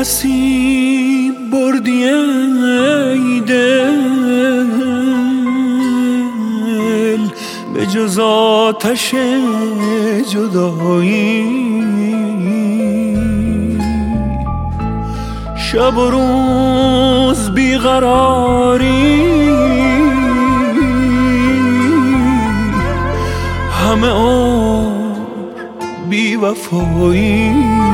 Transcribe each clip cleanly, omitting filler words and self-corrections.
نصیب بردی ای دل به جز آتش جدایی، شب و روز بیقراری، همه عمر بی وفایی.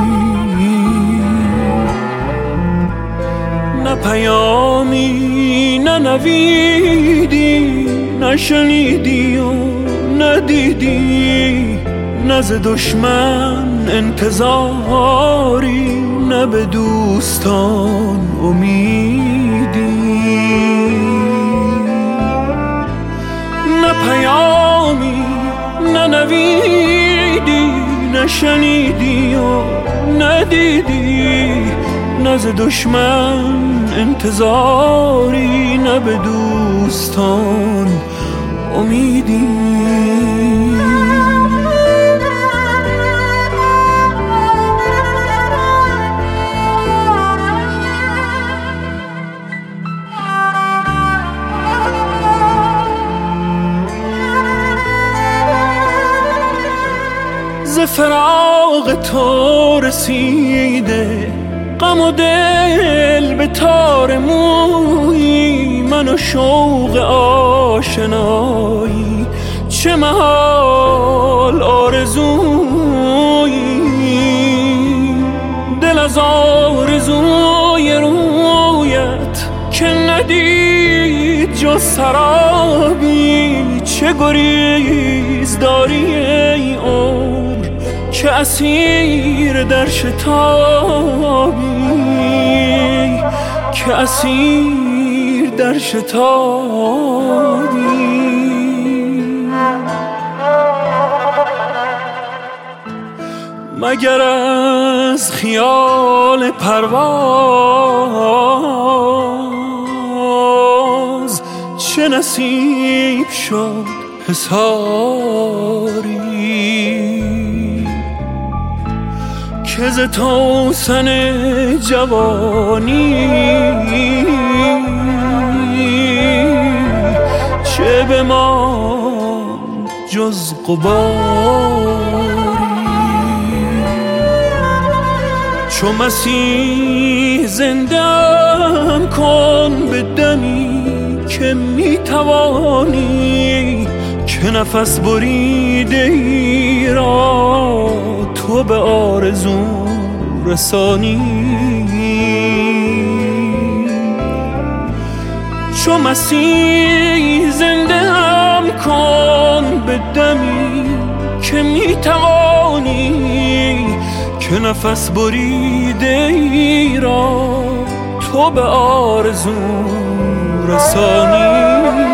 نه پیامی نه نویدی، نشنیدی و ندیدی، نه ز دشمن انتظاری، نه به دوستان امیدی. نه پیامی نه نویدی، نشنیدی و ندیدی، نه ز دشمن انتظاری، نه به دوستان امیدی. ز فراق تو رسیده غم و دل به تار مویی، من و شوق آشنایی چه محال آرزویی. دل از آرزوی رویت که ندید جز سرابی، چه گریز داری ای عمر که اسیر در شتابی، که اسیر در شتابی. مگر از خیال پرواز چه نصیب شد حصاری، که ز توسن جوانی چه به ما جز غباری. چو مسیح زنده‌ام کن به دمی که میتوانی، که نفس بریده ای را تو به آرزو رسانی. چو مسیح زنده‌ام کن به دمی که میتوانی، که نفس بریده ای را تو به آرزو رسانی.